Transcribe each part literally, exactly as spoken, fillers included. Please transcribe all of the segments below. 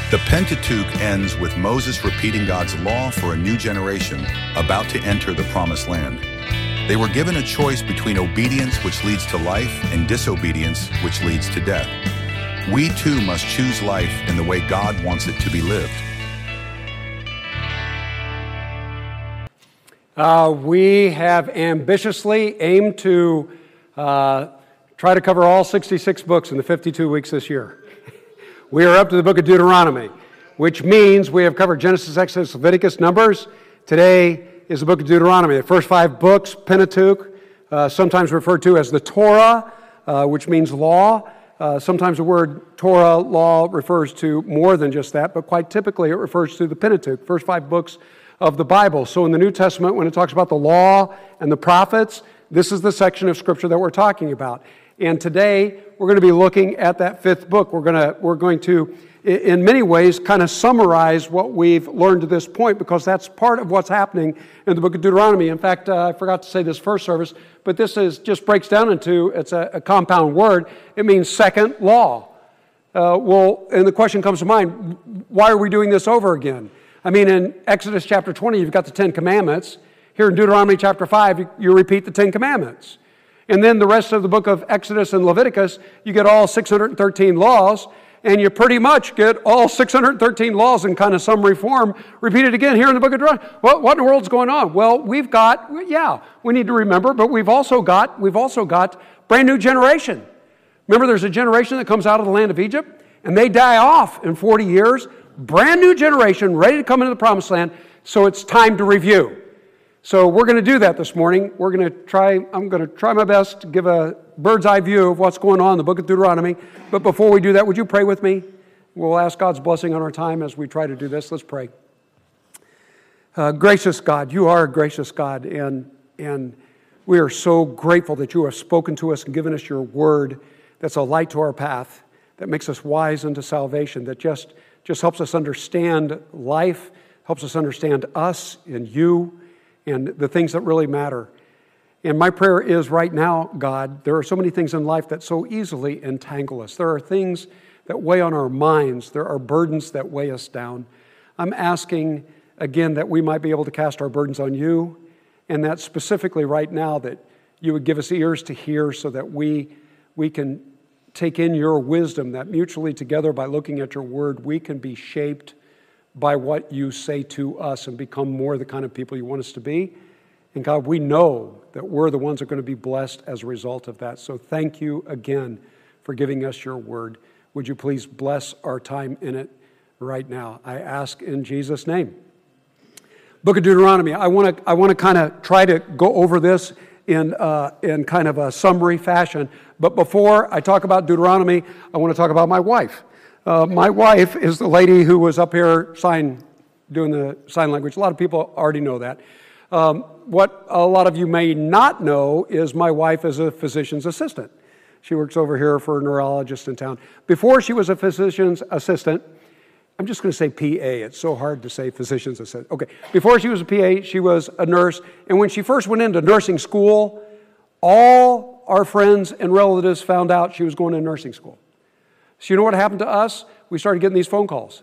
The Pentateuch ends with Moses repeating God's law for a new generation about to enter the Promised Land. They were given a choice between obedience, which leads to life, and disobedience, which leads to death. We too must choose life in the way God wants it to be lived. Uh, we have ambitiously aimed to uh, try to cover all sixty-six books in the fifty-two weeks this year. We are up to the book of Deuteronomy, which means we have covered Genesis, Exodus, Leviticus, Numbers. Today is the book of Deuteronomy. The first five books, Pentateuch, uh, sometimes referred to as the Torah, uh, which means law. Uh, sometimes the word Torah, law, refers to more than just that, but quite typically it refers to the Pentateuch, first five books of the Bible. So in the New Testament, when it talks about the law and the prophets, this is the section of Scripture that we're talking about. And today, we're going to be looking at that fifth book. We're going to, we're going to, in many ways, kind of summarize what we've learned to this point, because that's part of what's happening in the book of Deuteronomy. In fact, uh, I forgot to say this first service, but this is just breaks down into, it's a, a compound word. It means second law. Uh, well, and the question comes to mind, why are we doing this over again? I mean, in Exodus chapter twenty, you've got the Ten Commandments. Here in Deuteronomy chapter five, you, you repeat the Ten Commandments. And then the rest of the book of Exodus and Leviticus, you get all six hundred thirteen laws, and you pretty much get all six hundred thirteen laws in kind of summary form repeated again here in the book of Deuteronomy. What, what in the world's going on? Well, we've got, yeah, we need to remember, but we've also got, we've also got brand new generation. Remember, there's a generation that comes out of the land of Egypt, and they die off in forty years. Brand new generation, ready to come into the Promised Land, so it's time to review. So we're going to do that this morning. We're going to try, I'm going to try my best to give a bird's eye view of what's going on in the book of Deuteronomy. But before we do that, would you pray with me? We'll ask God's blessing on our time as we try to do this. Let's pray. Uh, gracious God, you are a gracious God, and, and we are so grateful that you have spoken to us and given us your word that's a light to our path, that makes us wise unto salvation, that just, just helps us understand life, helps us understand us and you, and the things that really matter. And my prayer is right now, God, there are so many things in life that so easily entangle us. There are things that weigh on our minds. There are burdens that weigh us down. I'm asking, again, that we might be able to cast our burdens on you, and that specifically right now that you would give us ears to hear so that we, we can take in your wisdom, that mutually together by looking at your word, we can be shaped by what you say to us and become more the kind of people you want us to be. And God, we know that we're the ones that are going to be blessed as a result of that. So thank you again for giving us your word. Would you please bless our time in it right now? I ask in Jesus' name. Book of Deuteronomy. I want to I want to kind of try to go over this in uh, in kind of a summary fashion. But before I talk about Deuteronomy, I want to talk about my wife. Uh, my wife is the lady who was up here sign, doing the sign language. A lot of people already know that. Um, what a lot of you may not know is my wife is a physician's assistant. She works over here for a neurologist in town. Before she was a physician's assistant, I'm just going to say P A. It's so hard to say physician's assistant. Okay. Before she was a P A, she was a nurse. And when she first went into nursing school, all our friends and relatives found out she was going to nursing school. So you know what happened to us? We started getting these phone calls,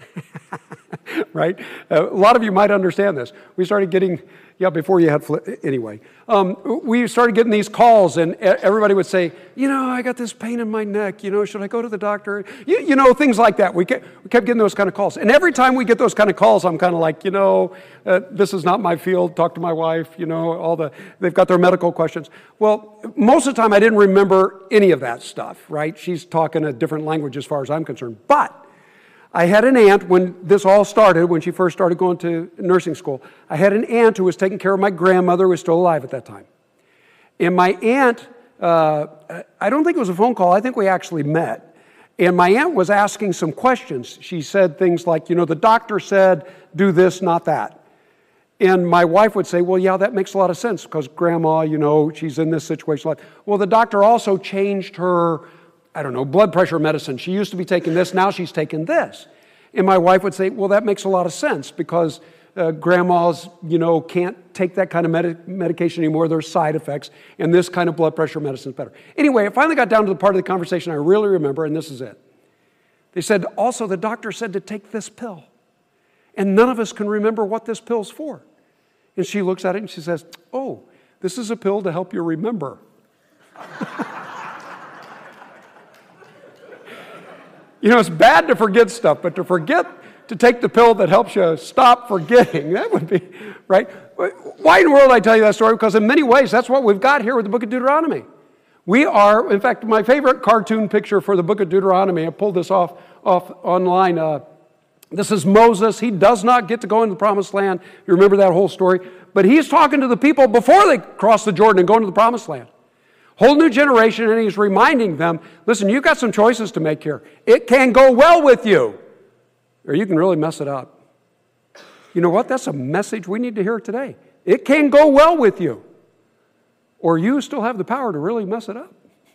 right? Uh, a lot of you might understand this. We started getting, yeah, before you had, fl- anyway. Um, we started getting these calls, and everybody would say, you know, I got this pain in my neck. You know, should I go to the doctor? You, you know, things like that. We kept, we kept getting those kind of calls. And every time we get those kind of calls, I'm kind of like, you know, uh, this is not my field. Talk to my wife. You know, all the, they've got their medical questions. Well, most of the time I didn't remember any of that stuff, right? She's talking a different language as far as I'm concerned. But I had an aunt when this all started, when she first started going to nursing school. I had an aunt who was taking care of my grandmother who was still alive at that time. And my aunt, uh, I don't think it was a phone call. I think we actually met. And my aunt was asking some questions. She said things like, you know, the doctor said, do this, not that. And my wife would say, well, yeah, that makes a lot of sense because grandma, you know, she's in this situation. Well, the doctor also changed her, I don't know, blood pressure medicine. She used to be taking this, now she's taking this. And my wife would say, well, that makes a lot of sense because uh, grandmas, you know, can't take that kind of med- medication anymore. There's side effects, and this kind of blood pressure medicine is better. Anyway, it finally got down to the part of the conversation I really remember, and this is it. He said, also, the doctor said to take this pill. And none of us can remember what this pill's for. And she looks at it and she says, oh, this is a pill to help you remember. You know, it's bad to forget stuff, but to forget to take the pill that helps you stop forgetting, that would be, right? Why in the world I tell you that story? Because in many ways, that's what we've got here with the book of Deuteronomy. We are, in fact, my favorite cartoon picture for the book of Deuteronomy, I pulled this off, off online. Uh, this is Moses. He does not get to go into the promised land. You remember that whole story? But he's talking to the people before they cross the Jordan and go into the promised land. Whole new generation, and he's reminding them, listen, you've got some choices to make here. It can go well with you, or you can really mess it up. You know what? That's a message we need to hear today. It can go well with you, or you still have the power to really mess it up.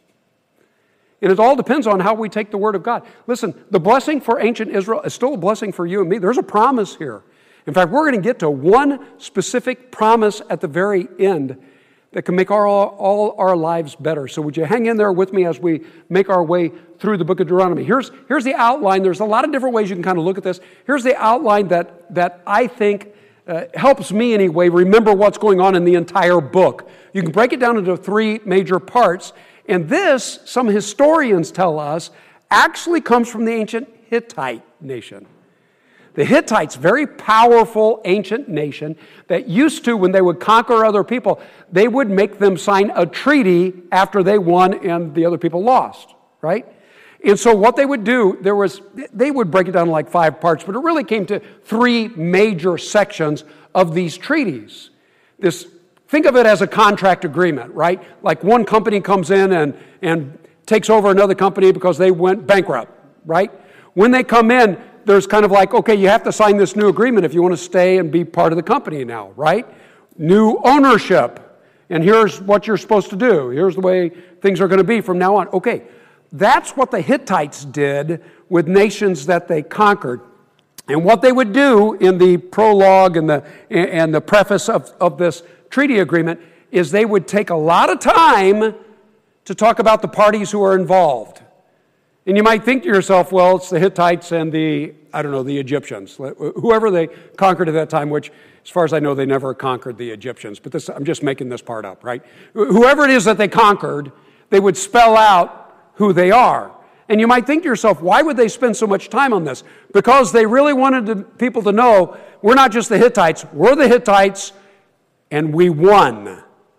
And it all depends on how we take the Word of God. Listen, the blessing for ancient Israel is still a blessing for you and me. There's a promise here. In fact, we're going to get to one specific promise at the very end that can make our, all our lives better. So would you hang in there with me as we make our way through the book of Deuteronomy? Here's, here's the outline. There's a lot of different ways you can kind of look at this. Here's the outline that, that I think uh, helps me anyway remember what's going on in the entire book. You can break it down into three major parts. And this, some historians tell us, actually comes from the ancient Hittite nation. The Hittites, very powerful ancient nation that used to, when they would conquer other people, they would make them sign a treaty after they won and the other people lost, right? And so what they would do, there was, they would break it down in like five parts, but it really came to three major sections of these treaties. This, think of it as a contract agreement, right? Like one company comes in and, and takes over another company because they went bankrupt, right? When they come in, there's kind of like, okay, you have to sign this new agreement if you want to stay and be part of the company now, right? New ownership. And here's what you're supposed to do. Here's the way things are going to be from now on. Okay, that's what the Hittites did with nations that they conquered. And what they would do in the prologue and the, and the preface of, of this treaty agreement is they would take a lot of time to talk about the parties who are involved. And you might think to yourself, well, it's the Hittites and the, I don't know, the Egyptians. Whoever they conquered at that time, which, as far as I know, they never conquered the Egyptians. But this, I'm just making this part up, right? Whoever it is that they conquered, they would spell out who they are. And you might think to yourself, why would they spend so much time on this? Because they really wanted to, people to know, we're not just the Hittites, we're the Hittites, and we won.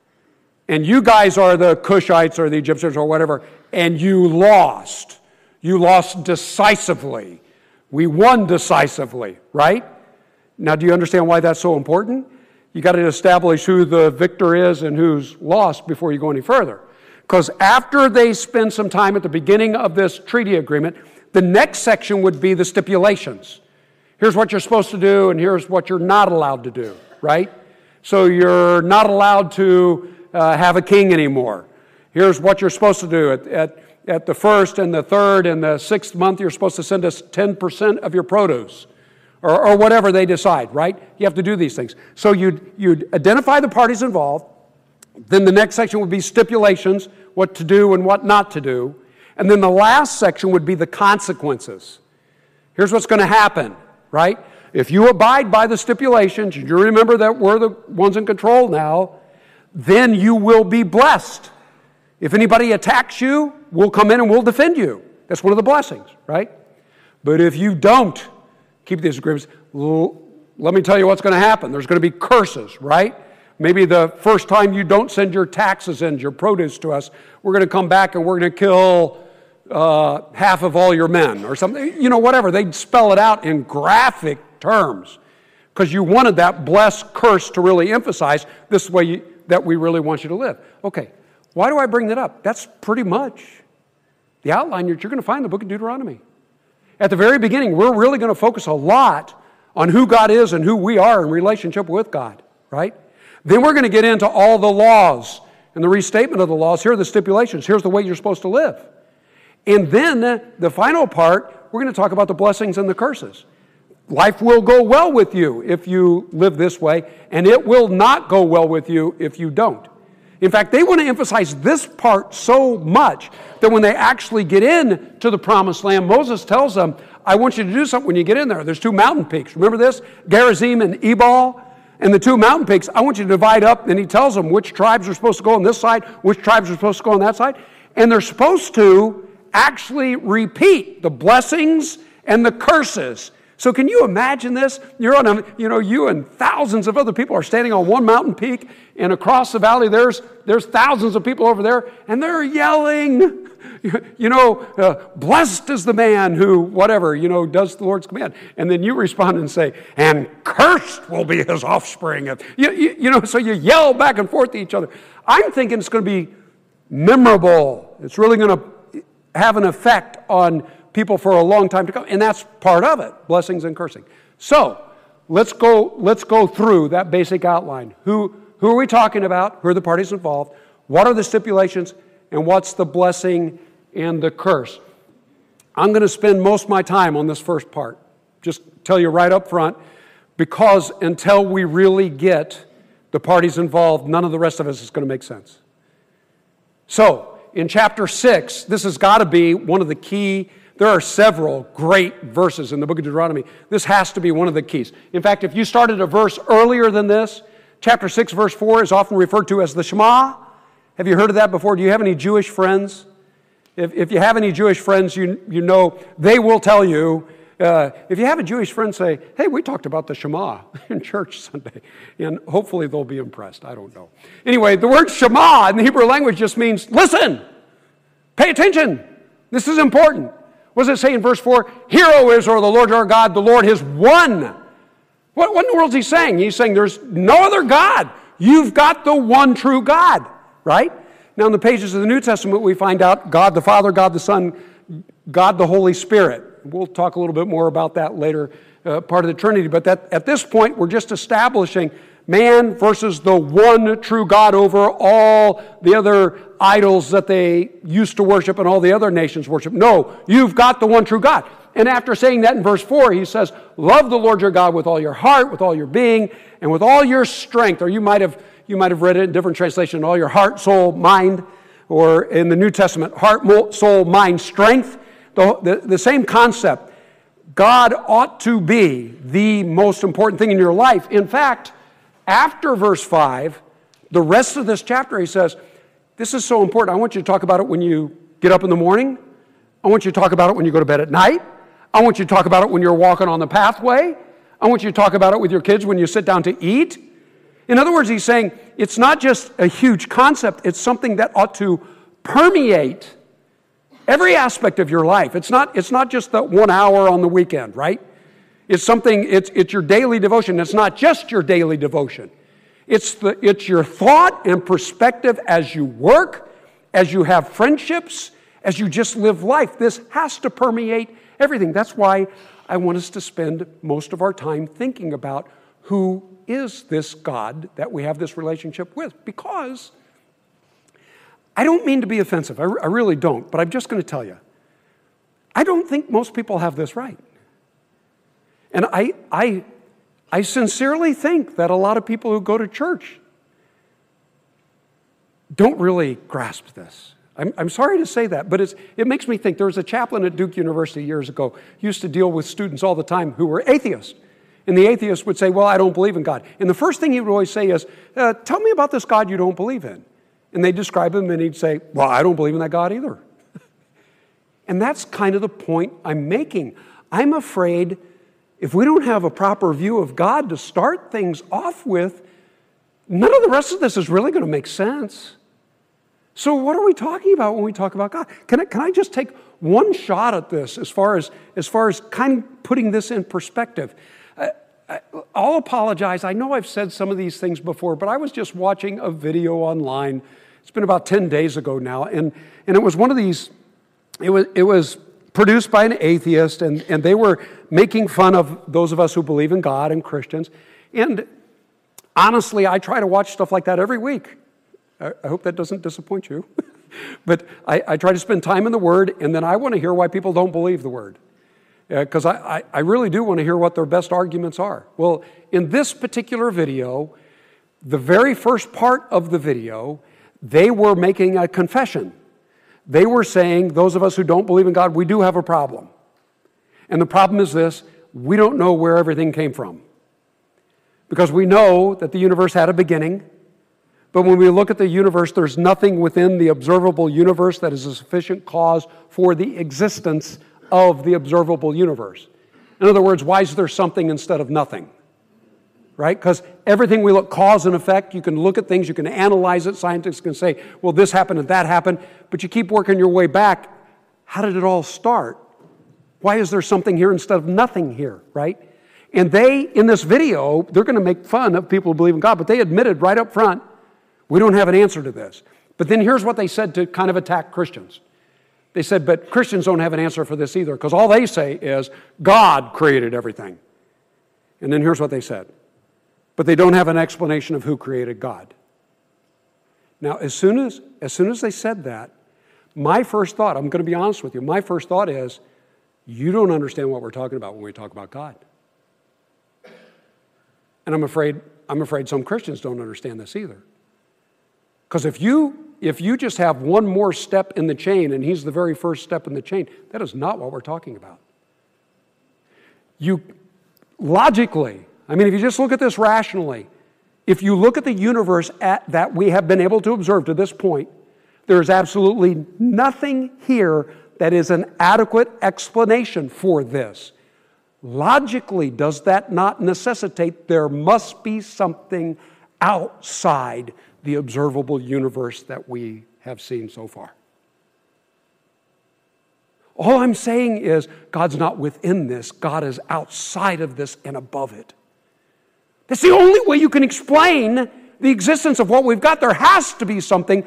And you guys are the Cushites or the Egyptians or whatever, and you lost. You lost decisively. We won decisively, right? Now, do you understand why that's so important? You got to establish who the victor is and who's lost before you go any further. Because after they spend some time at the beginning of this treaty agreement, the next section would be the stipulations. Here's what you're supposed to do, and here's what you're not allowed to do, right? So you're not allowed to uh, have a king anymore. Here's what you're supposed to do at, at At the first and the third and the sixth month, you're supposed to send us ten percent of your produce or, or whatever they decide, right? You have to do these things. So you'd, you'd identify the parties involved. Then the next section would be stipulations, what to do and what not to do. And then the last section would be the consequences. Here's what's going to happen, right? If you abide by the stipulations, you remember that we're the ones in control now, then you will be blessed. If anybody attacks you, we'll come in and we'll defend you. That's one of the blessings, right? But if you don't keep these agreements, let me tell you what's going to happen. There's going to be curses, right? Maybe the first time you don't send your taxes in, your produce to us, we're going to come back and we're going to kill uh, half of all your men or something. You know, whatever. They'd spell it out in graphic terms because you wanted that blessed curse to really emphasize this way you, that we really want you to live. Okay. Why do I bring that up? That's pretty much the outline that you're going to find in the book of Deuteronomy. At the very beginning, we're really going to focus a lot on who God is and who we are in relationship with God, right? Then we're going to get into all the laws and the restatement of the laws. Here are the stipulations. Here's the way you're supposed to live. And then the final part, we're going to talk about the blessings and the curses. Life will go well with you if you live this way, and it will not go well with you if you don't. In fact, they want to emphasize this part so much that when they actually get in to the promised land, Moses tells them, I want you to do something when you get in there. There's two mountain peaks. Remember this? Gerizim and Ebal. And the two mountain peaks, I want you to divide up. And he tells them which tribes are supposed to go on this side, which tribes are supposed to go on that side. And they're supposed to actually repeat the blessings and the curses. So can you imagine this? You're on a, you know, you and thousands of other people are standing on one mountain peak, and across the valley there's there's thousands of people over there, and they're yelling, you know, uh, blessed is the man who, whatever, you know, does the Lord's command. And then you respond and say, and cursed will be his offspring. You, you, you know, so you yell back and forth to each other. I'm thinking it's going to be memorable. It's really going to have an effect on people for a long time to come, and that's part of it, blessings and cursing. So let's go let's go through that basic outline. Who, who are we talking about? Who are the parties involved? What are the stipulations? And what's the blessing and the curse? I'm going to spend most of my time on this first part. Just tell you right up front, because until we really get the parties involved, none of the rest of us is going to make sense. So, in chapter six, this has got to be one of the key. There are several great verses in the book of Deuteronomy. This has to be one of the keys. In fact, if you started a verse earlier than this, chapter six, verse four is often referred to as the Shema. Have you heard of that before? Do you have any Jewish friends? If, if you have any Jewish friends, you, you know they will tell you. Uh, if you have a Jewish friend, say, hey, we talked about the Shema in church Sunday. And hopefully they'll be impressed. I don't know. Anyway, the word Shema in the Hebrew language just means listen, pay attention. This is important. What does it say in verse four? Hear, O Israel, the Lord our God, the Lord is one. What, what in the world is he saying? He's saying there's no other God. You've got the one true God, right? Now in the pages of the New Testament, we find out God the Father, God the Son, God the Holy Spirit. We'll talk a little bit more about that later, uh, part of the Trinity. But that, at this point, we're just establishing man versus the one true God over all the other idols that they used to worship and all the other nations worship. No, you've got the one true God. And after saying that in verse four, he says, love the Lord your God with all your heart, with all your being, and with all your strength. Or you might have you might have read it in different translations, all your heart, soul, mind, or in the New Testament, heart, soul, mind, strength. The, the, the same concept. God ought to be the most important thing in your life. In fact, after verse five, the rest of this chapter, he says, this is so important. I want you to talk about it when you get up in the morning. I want you to talk about it when you go to bed at night. I want you to talk about it when you're walking on the pathway. I want you to talk about it with your kids when you sit down to eat. In other words, he's saying it's not just a huge concept. It's something that ought to permeate every aspect of your life. It's not, it's not just that one hour on the weekend, right? It's something, it's, it's your daily devotion. It's not just your daily devotion. It's, the, it's your thought and perspective as you work, as you have friendships, as you just live life. This has to permeate everything. That's why I want us to spend most of our time thinking about who is this God that we have this relationship with. Because I don't mean to be offensive. I, I really don't. But I'm just going to tell you. I don't think most people have this right. And I, I, I sincerely think that a lot of people who go to church don't really grasp this. I'm, I'm sorry to say that, but it's, it makes me think. There was a chaplain at Duke University years ago who used to deal with students all the time who were atheists. And the atheist would say, well, I don't believe in God. And the first thing he would always say is, uh, tell me about this God you don't believe in. And they'd describe him, and he'd say, well, I don't believe in that God either. And that's kind of the point I'm making. I'm afraid if we don't have a proper view of God to start things off with, none of the rest of this is really going to make sense. So what are we talking about when we talk about God? Can I, can I just take one shot at this as far as, as far as kind of putting this in perspective? I, I, I'll apologize. I know I've said some of these things before, but I was just watching a video online. It's been about ten days ago now, and, and it was one of these, it was, it was produced by an atheist, and, and they were making fun of those of us who believe in God and Christians. And honestly, I try to watch stuff like that every week. I, I hope that doesn't disappoint you. But I, I try to spend time in the Word, and then I want to hear why people don't believe the Word. Because uh, I, I, I really do want to hear what their best arguments are. Well, in this particular video, the very first part of the video, they were making a confession. They were saying, those of us who don't believe in God, we do have a problem. And the problem is this: we don't know where everything came from. Because we know that the universe had a beginning, but when we look at the universe, there's nothing within the observable universe that is a sufficient cause for the existence of the observable universe. In other words, why is there something instead of nothing? Right? Because everything we look, cause and effect, you can look at things, you can analyze it, scientists can say, well, this happened and that happened, but you keep working your way back. How did it all start? Why is there something here instead of nothing here, right? And they, in this video, they're going to make fun of people who believe in God, but they admitted right up front, we don't have an answer to this. But then here's what they said to kind of attack Christians. They said, but Christians don't have an answer for this either, because all they say is, God created everything. And then here's what they said. But they don't have an explanation of who created God. Now, as soon as, as soon as they said that, my first thought, I'm going to be honest with you, my first thought is, you don't understand what we're talking about when we talk about God. And I'm afraid, I'm afraid some Christians don't understand this either. Because if you, if you just have one more step in the chain, and he's the very first step in the chain, that is not what we're talking about. You, logically, I mean, if you just look at this rationally, if you look at the universe at, that we have been able to observe to this point, there is absolutely nothing here that is an adequate explanation for this. Logically, does that not necessitate there must be something outside the observable universe that we have seen so far? All I'm saying is God's not within this. God is outside of this and above it. That's the only way you can explain the existence of what we've got. There has to be something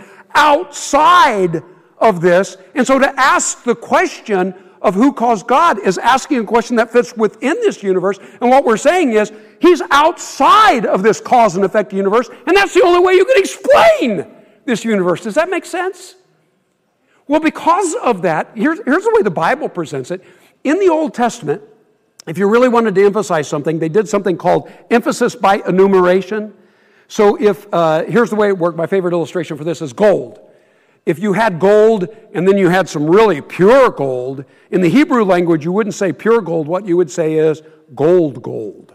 outside of this. And so to ask the question of who caused God is asking a question that fits within this universe. And what we're saying is, he's outside of this cause and effect universe, and that's the only way you can explain this universe. Does that make sense? Well, because of that, here's, here's the way the Bible presents it. In the Old Testament, if you really wanted to emphasize something, they did something called emphasis by enumeration. So if, uh, here's the way it worked. My favorite illustration for this is gold. If you had gold and then you had some really pure gold, in the Hebrew language, you wouldn't say pure gold. What you would say is gold, gold.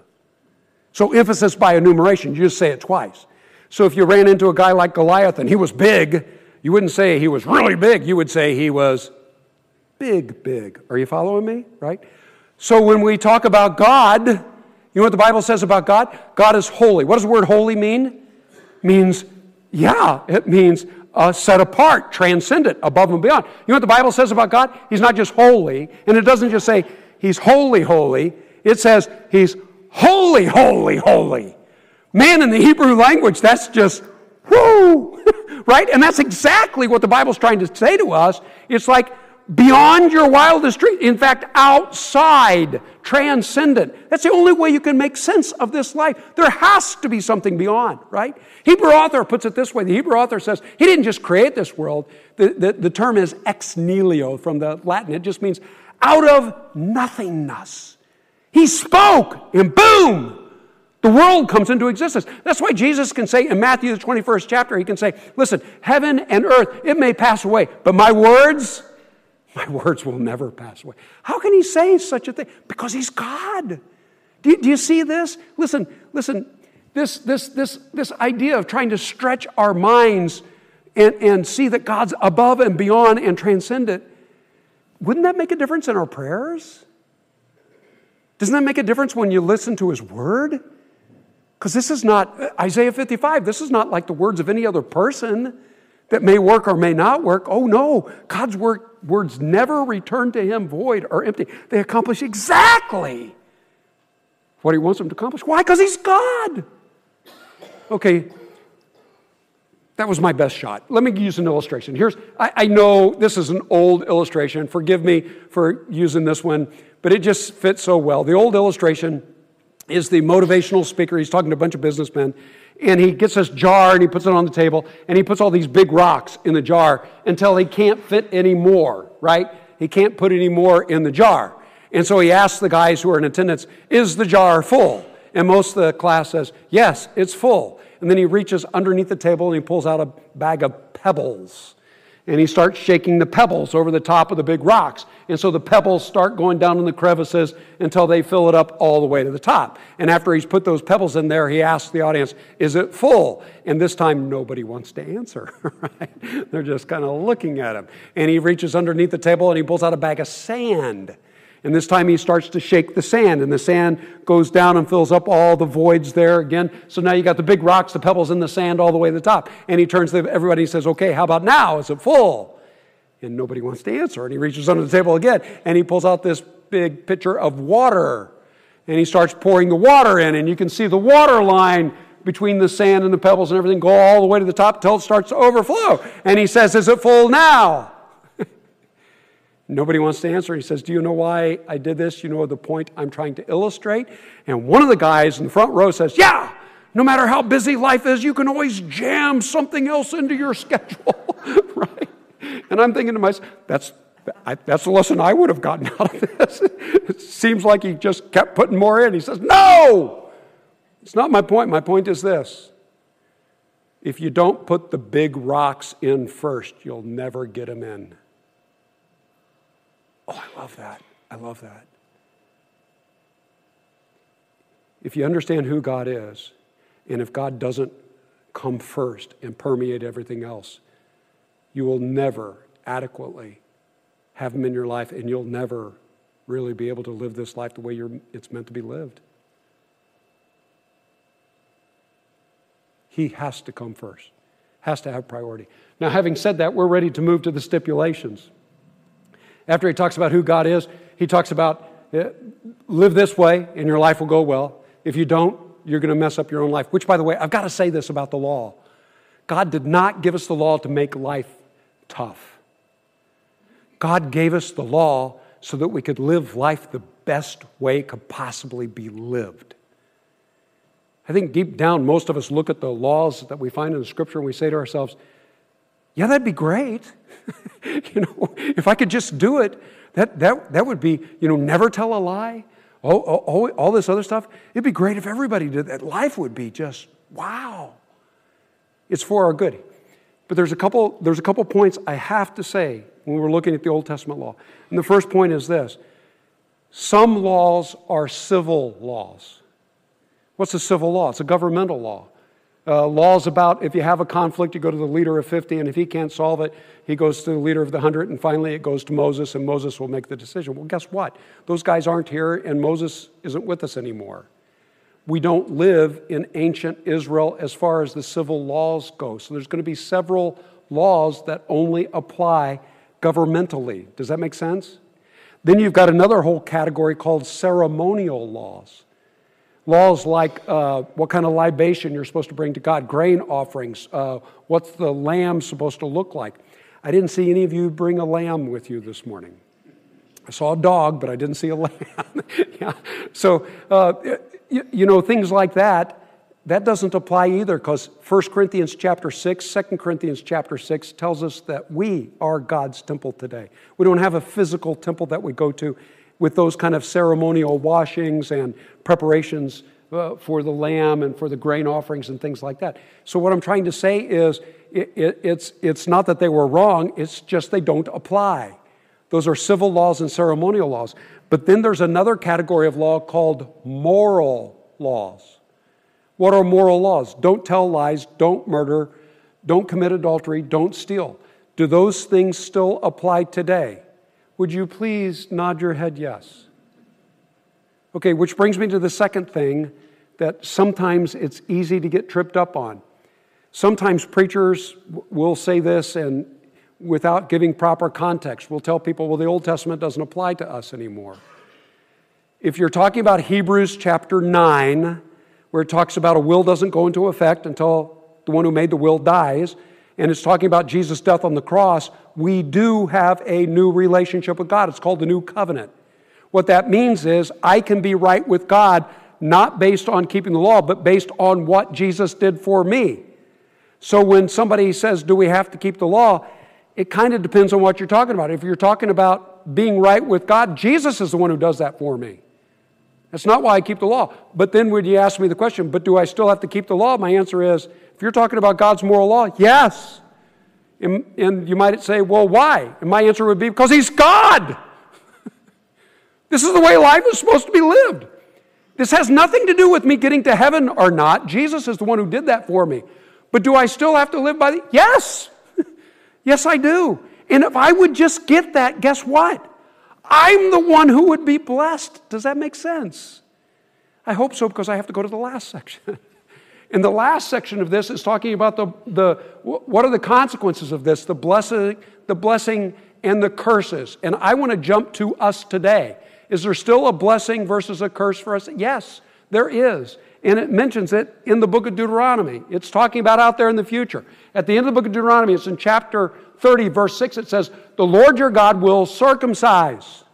So emphasis by enumeration, you just say it twice. So if you ran into a guy like Goliath and he was big, you wouldn't say he was really big. You would say he was big, big. Are you following me? Right? So when we talk about God, you know what the Bible says about God? God is holy. What does the word holy mean? It means, yeah, it means uh, set apart, transcendent, above and beyond. You know what the Bible says about God? He's not just holy, and it doesn't just say he's holy, holy. It says he's holy, holy, holy. Man, in the Hebrew language, that's just, whoo, right? And that's exactly what the Bible's trying to say to us. It's like beyond your wildest dream. In fact, outside, transcendent. That's the only way you can make sense of this life. There has to be something beyond, right? Hebrew author puts it this way. The Hebrew author says he didn't just create this world. The, the, the term is ex nihilo from the Latin. It just means out of nothingness. He spoke, and boom, the world comes into existence. That's why Jesus can say in Matthew, the twenty-first chapter, he can say, listen, heaven and earth, it may pass away, but my words, my words will never pass away. How can he say such a thing? Because he's God. Do you, do you see this? Listen, listen, this, this, this, this idea of trying to stretch our minds and, and see that God's above and beyond and transcendent, wouldn't that make a difference in our prayers? Doesn't that make a difference when you listen to his word? Because this is not, Isaiah fifty-five, this is not like the words of any other person that may work or may not work. Oh no, God's word, words never return to him void or empty. They accomplish exactly what he wants them to accomplish. Why? Because he's God. Okay, that was my best shot. Let me use an illustration. Here's, I, I know this is an old illustration. Forgive me for using this one, but it just fits so well. The old illustration is the motivational speaker. He's talking to a bunch of businessmen, and he gets this jar and he puts it on the table, and he puts all these big rocks in the jar until he can't fit any more, right? He can't put any more in the jar. And so he asks the guys who are in attendance, is the jar full? And most of the class says, yes, it's full. And then he reaches underneath the table and he pulls out a bag of pebbles. And he starts shaking the pebbles over the top of the big rocks. And so the pebbles start going down in the crevices until they fill it up all the way to the top. And after he's put those pebbles in there, he asks the audience, is it full? And this time, nobody wants to answer, right? They're just kind of looking at him. And he reaches underneath the table and he pulls out a bag of sand. And this time he starts to shake the sand, and the sand goes down and fills up all the voids there again. So now you got the big rocks, the pebbles in the sand all the way to the top. And he turns to everybody and says, okay, how about now? Is it full? And nobody wants to answer. And he reaches under the table again, and he pulls out this big pitcher of water. And he starts pouring the water in, and you can see the water line between the sand and the pebbles and everything go all the way to the top till it starts to overflow. And he says, is it full now? Nobody wants to answer. He says, do you know why I did this? You know the point I'm trying to illustrate? And one of the guys in the front row says, yeah, no matter how busy life is, you can always jam something else into your schedule, right? And I'm thinking to myself, that's I, that's the lesson I would have gotten out of this. It seems like he just kept putting more in. He says, no, it's not my point. My point is this. If you don't put the big rocks in first, you'll never get them in. Oh, I love that. I love that. If you understand who God is, and if God doesn't come first and permeate everything else, you will never adequately have Him in your life, and you'll never really be able to live this life the way you're, it's meant to be lived. He has to come first, has to have priority. Now, having said that, we're ready to move to the stipulations. After he talks about who God is, he talks about uh, live this way and your life will go well. If you don't, you're going to mess up your own life. Which, by the way, I've got to say this about the law. God did not give us the law to make life tough. God gave us the law so that we could live life the best way it could possibly be lived. I think deep down, most of us look at the laws that we find in the Scripture and we say to ourselves, yeah, that'd be great. You know, if I could just do it, that that that would be, you know, never tell a lie, all, all, all this other stuff. It'd be great if everybody did that. Life would be just, wow. It's for our good. But there's a couple, there's a couple points I have to say when we're looking at the Old Testament law. And the first point is this. Some laws are civil laws. What's a civil law? It's a governmental law. Uh, laws about if you have a conflict, you go to the leader of fifty, and if he can't solve it, he goes to the leader of the hundred, and finally it goes to Moses, and Moses will make the decision. Well, guess what? Those guys aren't here, and Moses isn't with us anymore. We don't live in ancient Israel as far as the civil laws go. So there's going to be several laws that only apply governmentally. Does that make sense? Then you've got another whole category called ceremonial laws. Laws like uh, what kind of libation you're supposed to bring to God, grain offerings, uh, what's the lamb supposed to look like. I didn't see any of you bring a lamb with you this morning. I saw a dog, but I didn't see a lamb. Yeah. So, uh, you, you know, things like that, that doesn't apply either, because First Corinthians chapter six, Second Corinthians chapter six tells us that we are God's temple today. We don't have a physical temple that we go to with those kind of ceremonial washings and preparations uh, for the lamb and for the grain offerings and things like that. So what I'm trying to say is it, it, it's, it's not that they were wrong, it's just they don't apply. Those are civil laws and ceremonial laws. But then there's another category of law called moral laws. What are moral laws? Don't tell lies, don't murder, don't commit adultery, don't steal. Do those things still apply today? Would you please nod your head yes? Okay, which brings me to the second thing that sometimes it's easy to get tripped up on. Sometimes preachers will say this and without giving proper context, we'll tell people, well, the Old Testament doesn't apply to us anymore. If you're talking about Hebrews chapter nine, where it talks about a will doesn't go into effect until the one who made the will dies, and it's talking about Jesus' death on the cross, we do have a new relationship with God. It's called the new covenant. What that means is I can be right with God not based on keeping the law, but based on what Jesus did for me. So when somebody says, do we have to keep the law? It kind of depends on what you're talking about. If you're talking about being right with God, Jesus is the one who does that for me. That's not why I keep the law. But then when you ask me the question, but do I still have to keep the law? My answer is, if you're talking about God's moral law, yes. And, and you might say, well, why? And my answer would be, because He's God. This is the way life is supposed to be lived. This has nothing to do with me getting to heaven or not. Jesus is the one who did that for me. But do I still have to live by the... Yes. Yes, I do. And if I would just get that, guess what? I'm the one who would be blessed. Does that make sense? I hope so, because I have to go to the last section. And the last section of this is talking about the, the what are the consequences of this, the blessing, the blessing and the curses. And I want to jump to us today. Is there still a blessing versus a curse for us? Yes, there is. And it mentions it in the book of Deuteronomy. It's talking about out there in the future. At the end of the book of Deuteronomy, it's in chapter thirty, verse six, it says, the Lord your God will circumcise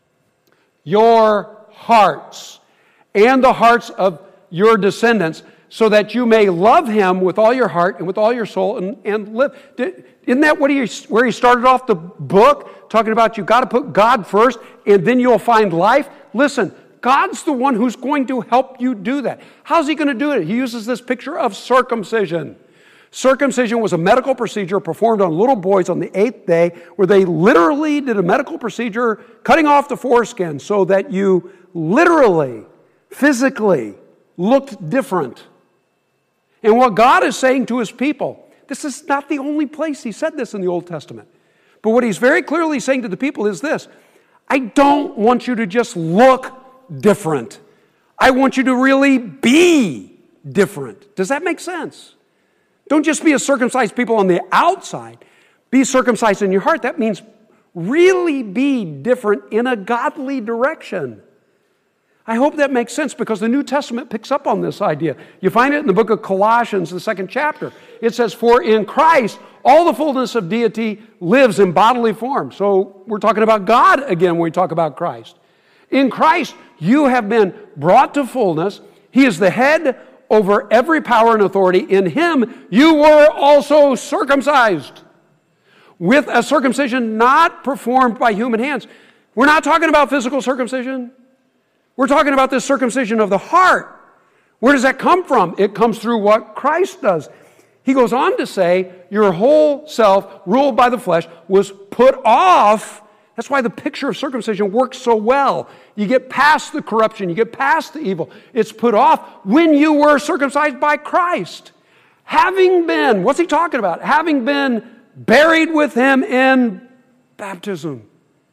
your hearts and the hearts of your descendants so that you may love Him with all your heart and with all your soul and, and live. Isn't that what he, where he started off the book? Talking about you've got to put God first and then you'll find life. Listen, God's the one who's going to help you do that. How's He going to do it? He uses this picture of circumcision. Circumcision was a medical procedure performed on little boys on the eighth day where they literally did a medical procedure cutting off the foreskin so that you literally, physically looked different. And what God is saying to His people, this is not the only place He said this in the Old Testament, but what He's very clearly saying to the people is this: I don't want you to just look different. I want you to really be different. Does that make sense? Don't just be a circumcised people on the outside. Be circumcised in your heart. That means really be different in a godly direction. I hope that makes sense because the New Testament picks up on this idea. You find it in the book of Colossians, the second chapter. It says, for in Christ, all the fullness of deity lives in bodily form. So we're talking about God again when we talk about Christ. In Christ, you have been brought to fullness. He is the head over every power and authority. In Him, you were also circumcised with a circumcision not performed by human hands. We're not talking about physical circumcision. We're talking about this circumcision of the heart. Where does that come from? It comes through what Christ does. He goes on to say, your whole self, ruled by the flesh, was put off. That's why the picture of circumcision works so well. You get past the corruption. You get past the evil. It's put off when you were circumcised by Christ. Having been, what's he talking about? Having been buried with Him in baptism.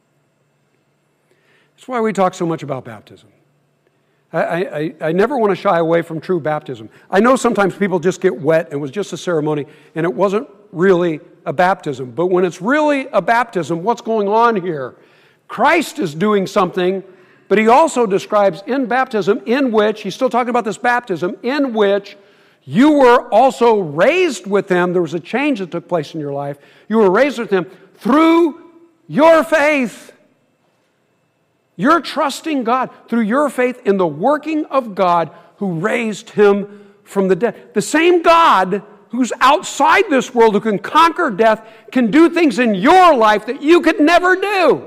That's why we talk so much about baptism. I, I, I never want to shy away from true baptism. I know sometimes people just get wet and it was just a ceremony and it wasn't really a baptism. But when it's really a baptism, what's going on here? Christ is doing something, but He also describes in baptism in which, He's still talking about this baptism, in which you were also raised with Him. There was a change that took place in your life. You were raised with Him through your faith. You're trusting God through your faith in the working of God who raised Him from the dead. The same God who's outside this world, who can conquer death, can do things in your life that you could never do.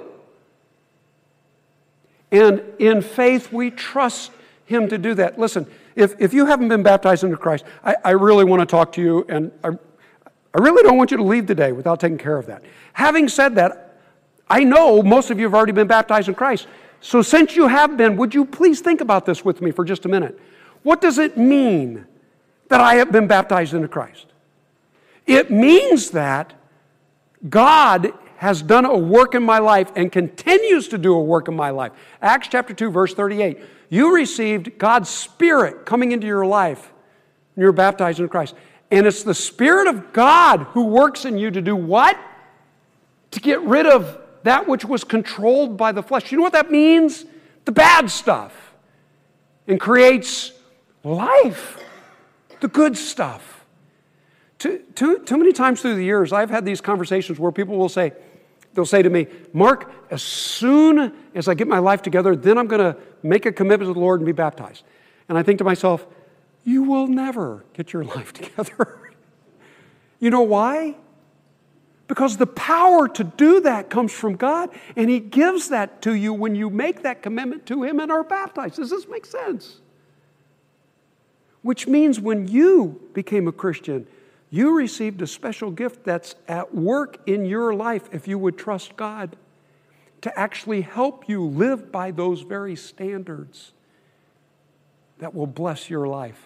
And in faith, we trust Him to do that. Listen, if, if you haven't been baptized into Christ, I, I really want to talk to you, and I, I really don't want you to leave today without taking care of that. Having said that, I know most of you have already been baptized in Christ. So since you have been, would you please think about this with me for just a minute? What does it mean that I have been baptized into Christ? It means that God has done a work in my life and continues to do a work in my life. Acts chapter two, verse thirty-eight. You received God's Spirit coming into your life when you were baptized into Christ. And it's the Spirit of God who works in you to do what? To get rid of that which was controlled by the flesh. You know what that means? The bad stuff. And creates life. The good stuff. Too, too, too many times through the years, I've had these conversations where people will say, they'll say to me, Mark, as soon as I get my life together, then I'm going to make a commitment to the Lord and be baptized. And I think to myself, you will never get your life together. You know why? Because the power to do that comes from God, and He gives that to you when you make that commitment to Him and are baptized. Does this make sense? Which means when you became a Christian, you received a special gift that's at work in your life, if you would trust God, to actually help you live by those very standards that will bless your life.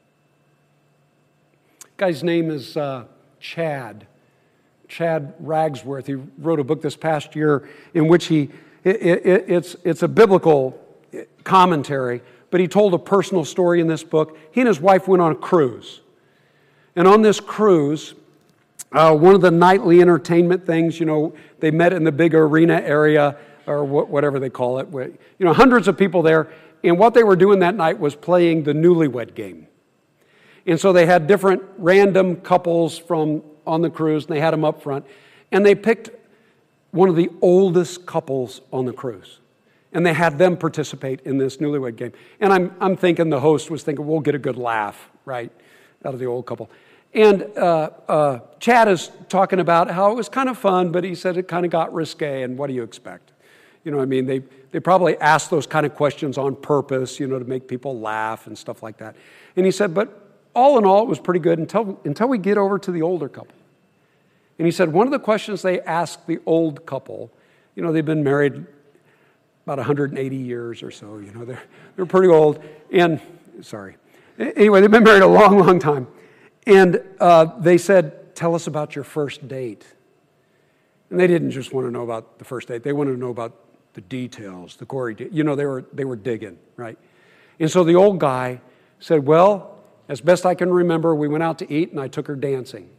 Guy's name is uh, Chad. Chad Ragsworth. He wrote a book this past year in which he, it, it, it's, it's a biblical commentary, but he told a personal story in this book. He and his wife went on a cruise. And on this cruise, uh, one of the nightly entertainment things, you know, they met in the big arena area, or wh- whatever they call it. You know, hundreds of people there. And what they were doing that night was playing the newlywed game. And so they had different random couples from on the cruise, and they had them up front. And they picked one of the oldest couples on the cruise. And they had them participate in this newlywed game. And I'm, I'm thinking the host was thinking, we'll get a good laugh, right, out of the old couple. And uh, uh, Chad is talking about how it was kind of fun, but he said it kind of got risque, and what do you expect? You know what I mean? They, they probably asked those kind of questions on purpose, you know, to make people laugh and stuff like that. And he said, but all in all, it was pretty good until, until we get over to the older couple. And he said, one of the questions they asked the old couple, you know, they've been married about one hundred eighty years or so, you know, they're, they're pretty old. And, sorry. Anyway, they've been married a long, long time. And uh, they said, tell us about your first date. And they didn't just want to know about the first date. They wanted to know about the details, the gory de- You know, they were, they were digging, right? And so the old guy said, well, as best I can remember, we went out to eat and I took her dancing.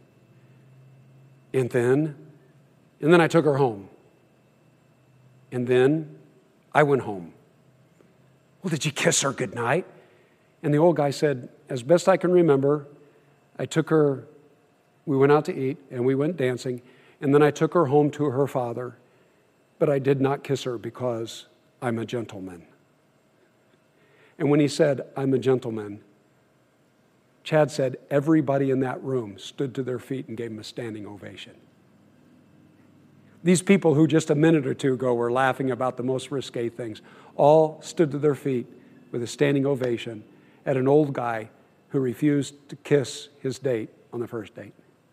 And then, and then I took her home. And then I went home. Well, did you kiss her goodnight? And the old guy said, as best I can remember, I took her, we went out to eat and we went dancing, and then I took her home to her father, but I did not kiss her because I'm a gentleman. And when he said, I'm a gentleman, Chad said everybody in that room stood to their feet and gave him a standing ovation. These people who just a minute or two ago were laughing about the most risque things all stood to their feet with a standing ovation at an old guy who refused to kiss his date on the first date.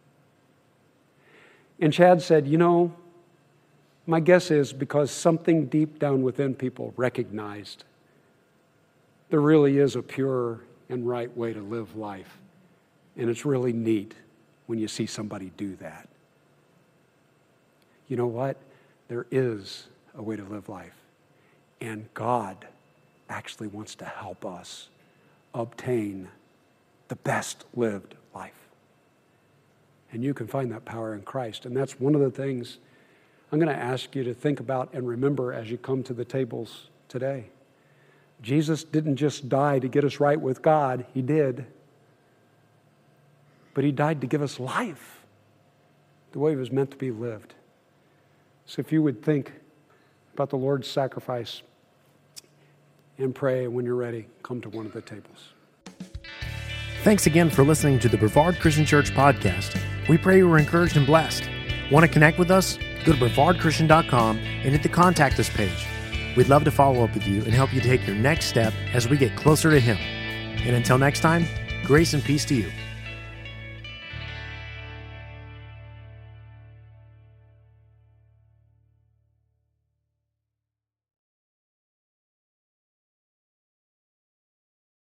And Chad said, you know, my guess is because something deep down within people recognized there really is a pure and right way to live life. And it's really neat when you see somebody do that. You know what? There is a way to live life. And God actually wants to help us obtain the best lived life. And you can find that power in Christ. And that's one of the things I'm going to ask you to think about and remember as you come to the tables today. Jesus didn't just die to get us right with God. He did. But He died to give us life the way it was meant to be lived. So if you would think about the Lord's sacrifice and pray, and when you're ready, come to one of the tables. Thanks again for listening to the Brevard Christian Church podcast. We pray you were encouraged and blessed. Want to connect with us? Go to brevard christian dot com and hit the Contact Us page. We'd love to follow up with you and help you take your next step as we get closer to Him. And until next time, grace and peace to you.